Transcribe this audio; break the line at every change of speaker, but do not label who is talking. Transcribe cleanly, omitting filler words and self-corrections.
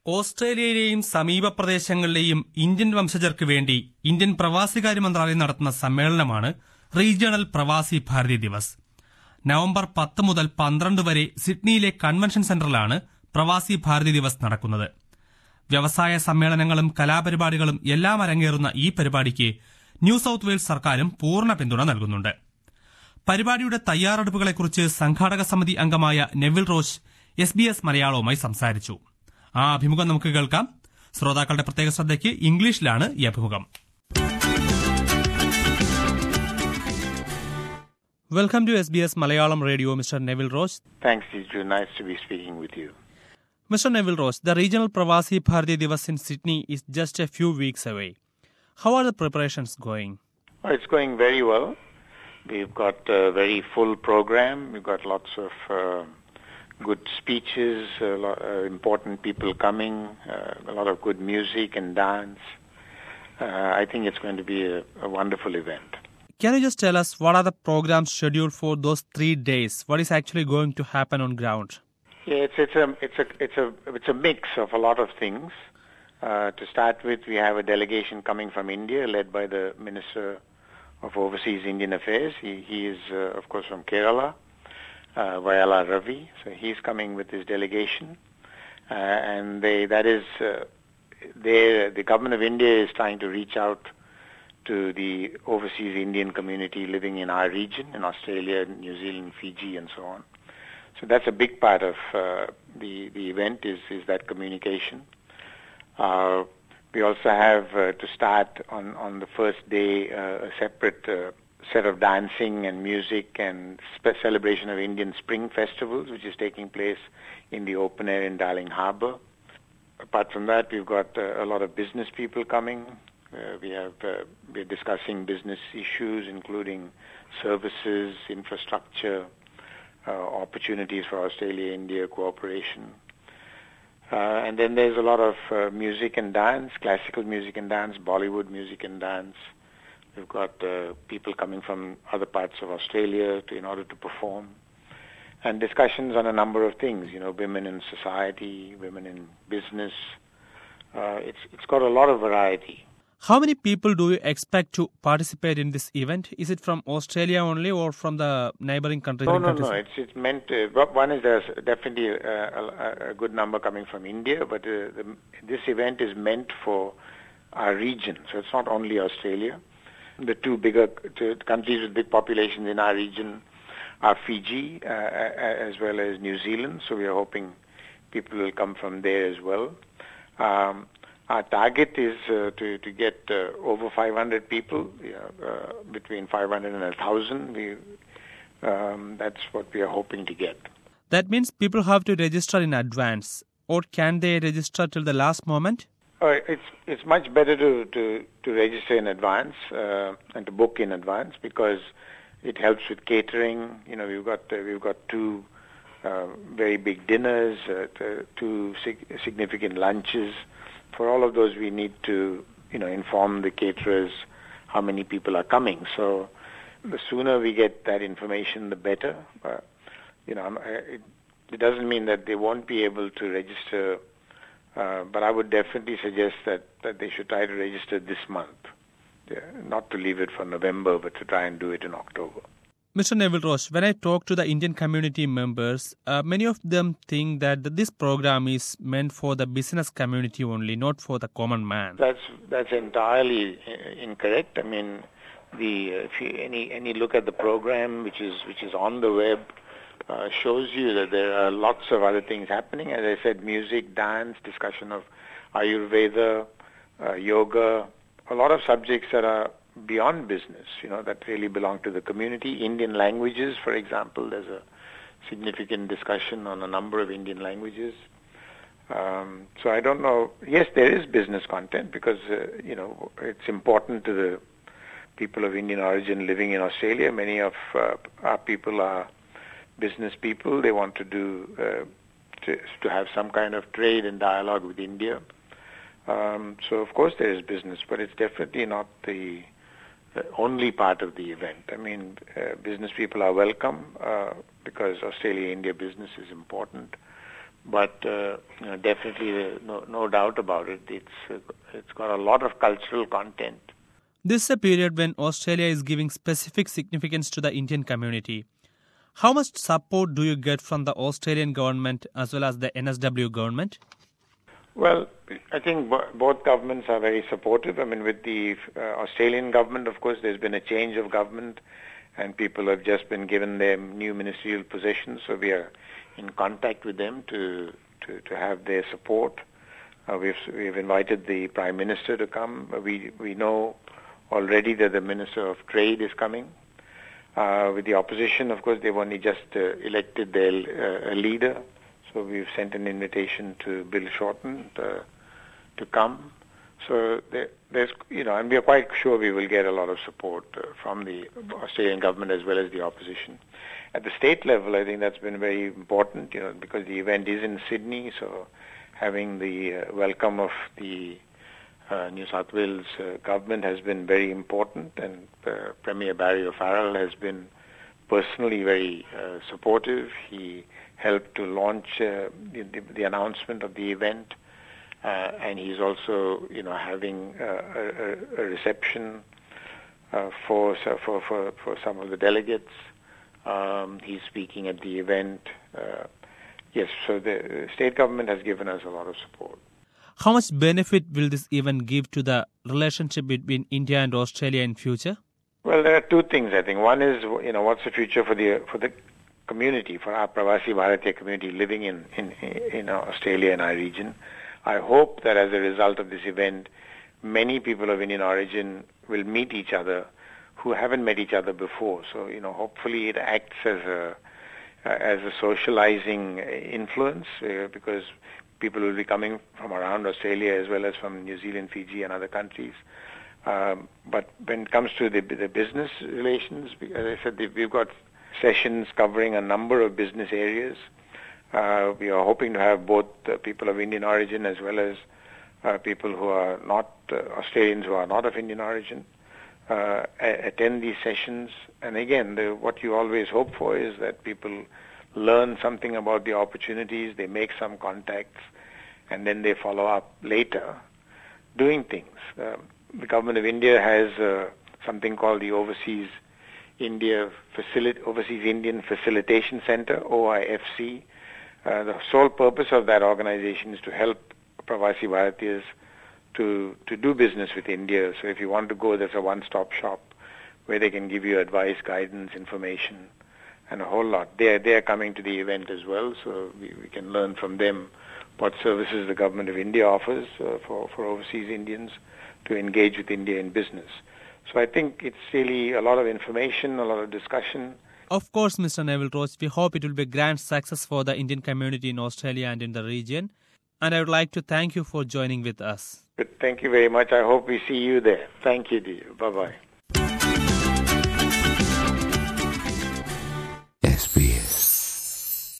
ഓസ്ട്രേലിയയിലെയും സമീപ പ്രദേശങ്ങളിലെയും ഇന്ത്യൻ വംശജർക്ക് വേണ്ടി ഇന്ത്യൻ പ്രവാസികാര്യ മന്ത്രാലയം നടത്തുന്ന സമ്മേളനമാണ് റീജിയണൽ പ്രവാസി ഭാരതി ദിവസ്. നവംബർ 10 മുതൽ 12 വരെ സിഡ്നിയിലെ കൺവെൻഷൻ സെന്ററിലാണ് പ്രവാസി ഭാരതി ദിവസ് നടക്കുന്നത്. വ്യവസായ സമ്മേളനങ്ങളും കലാപരിപാടികളും എല്ലാം അരങ്ങേറുന്ന ഈ പരിപാടിക്ക് ന്യൂ സൌത്ത് വെയിൽസ് സർക്കാരും പൂർണ്ണ പിന്തുണ നൽകുന്നുണ്ട്. പരിപാടിയുടെ തയ്യാറെടുപ്പുകളെക്കുറിച്ച് സംഘാടക സമിതി അംഗമായ നെവിൽ റോച്ച് SBS മലയാളവുമായി സംസാരിച്ചു. ആ അഭിമുഖം നമുക്ക് കേൾക്കാം. ശ്രോതാക്കളുടെ പ്രത്യേക ശ്രദ്ധയ്ക്ക് ഇംഗ്ലീഷിലാണ് ഈ അഭിമുഖം. Welcome to SBS Malayalam Radio, Mr. Neville Roche.
Thanks, Jiju. Nice to be speaking with you.
Mr. Neville Roche, the regional Pravasi Bharati Divas in Sydney is just a few weeks away. How are the preparations going?
Well, it's going very well. We've got a very full program. We've got lots of good speeches, important people coming, a lot of good music and dance. I think it's going to be a wonderful event.
Can you just tell us what are the programs scheduled for those 3 days? What is actually going to happen on ground?
Yeah, it's a mix of a lot of things. To start with, we have a delegation coming from India, led by the Minister of Overseas Indian Affairs. He is, of course, from Kerala, Vayala Ravi. So he's coming with his delegation, and the government of India is trying to reach out to the overseas Indian community living in our region, in Australia, New Zealand, Fiji, and so on. So that's a big part of the event is that communication. We also have to start on the first day a separate set of dancing and music and celebration of Indian Spring Festivals, which is taking place in the open air in Darling Harbour. Apart from that, we've got a lot of business people coming. We're discussing business issues, including services, infrastructure, opportunities for Australia-India cooperation. And then there's a lot of music and dance, classical music and dance, Bollywood music and dance. We've got people coming from other parts of Australia in order to perform. And discussions on a number of things, women in society, women in business. It's got a lot of variety.
How many people do you expect to participate in this event? Is it from Australia only or from the neighboring countries?
No. It's meant. One is there's definitely a good number coming from India, but this event is meant for our region. So it's not only Australia. The two bigger countries with big populations in our region are Fiji as well as New Zealand. So we are hoping people will come from there as well. Our target is to get over 500 people, between 500 and 1,000. That's what we are hoping to get.
That means people have to register in advance, or can they register till the last moment?
It's much better to register in advance and to book in advance because it helps with catering. We've got two very big dinners, two significant lunches. For all of those, we need to, inform the caterers how many people are coming. So the sooner we get that information, the better. It doesn't mean that they won't be able to register, but I would definitely suggest that they should try to register this month. Not to leave it for November, but to try and do it in October.
Mr. Neville Roche, when I talk to the Indian community members, many of them think that this program is meant for the business community only, not for the common man.
That's entirely incorrect. I mean, if you any look at the program, which is on the web, shows you that there are lots of other things happening. As I said, music, dance, discussion of Ayurveda, yoga, a lot of subjects that are beyond business, that really belong to the community. Indian languages, for example, there's a significant discussion on a number of Indian languages. So I don't know. Yes, there is business content because, it's important to the people of Indian origin living in Australia. Many of our people are business people. They want to do, to have some kind of trade and dialogue with India. So of course there is business, but it's definitely not the only part of the event. I mean, business people are welcome because Australia-India business is important, But definitely, no doubt about it. It's got a lot of cultural content.
This is a period when Australia is giving specific significance to the Indian community. How much support do you get from the Australian government as well as the NSW government?
Well, I think both governments are very supportive. I mean, with the Australian government, of course, there's been a change of government and people have just been given their new ministerial positions. So we are in contact with them to have their support. We've invited the Prime Minister to come. We know already that the Minister of Trade is coming. With the opposition, of course, they've only just elected their leader. So we've sent an invitation to Bill Shorten to come. So there's, and we are quite sure we will get a lot of support from the Australian government as well as the opposition. At the state level, I think that's been very important, because the event is in Sydney. So having the welcome of the New South Wales government has been very important, and Premier Barry O'Farrell has been personally very supportive. He helped to launch the announcement of the event, and he's also, having a reception for some of the delegates. He's speaking at the event. Yes, so the state government has given us a lot of support.
How much benefit will this event give to the relationship between India and Australia in future?
Well, there are two things, I think. One is, what's the future for the community, for our Pravasi Bharatiya community living in Australia and our region. I hope that as a result of this event, many people of Indian origin will meet each other who haven't met each other before. So, hopefully it acts as a socializing influence, because people will be coming from around Australia as well as from New Zealand, Fiji and other countries. But when it comes to the business relations, as I said, we've got sessions covering a number of business areas. We are hoping to have both people of Indian origin as well as people who are not Australians who are not of Indian origin attend these sessions. And again, what you always hope for is that people learn something about the opportunities, they make some contacts, and then they follow up later doing things. The government of India has something called the Overseas Indian Facilitation Center, OIFC. The sole purpose of that organization is to help Pravasi Bharatiyas to do business with India. So if you want to go, there's a one-stop shop where they can give you advice, guidance, information, and a whole lot. They are coming to the event as well, so we can learn from them what services the government of India offers for overseas Indians to engage with India in business. So I think it's really a lot of information, a lot of discussion.
Of course, Mr. Neville Roche, we hope it will be a grand success for the Indian community in Australia and in the region. And I would like to thank you for joining with us.
But thank you very much. I hope we see you there. Thank you, dear. Bye-bye.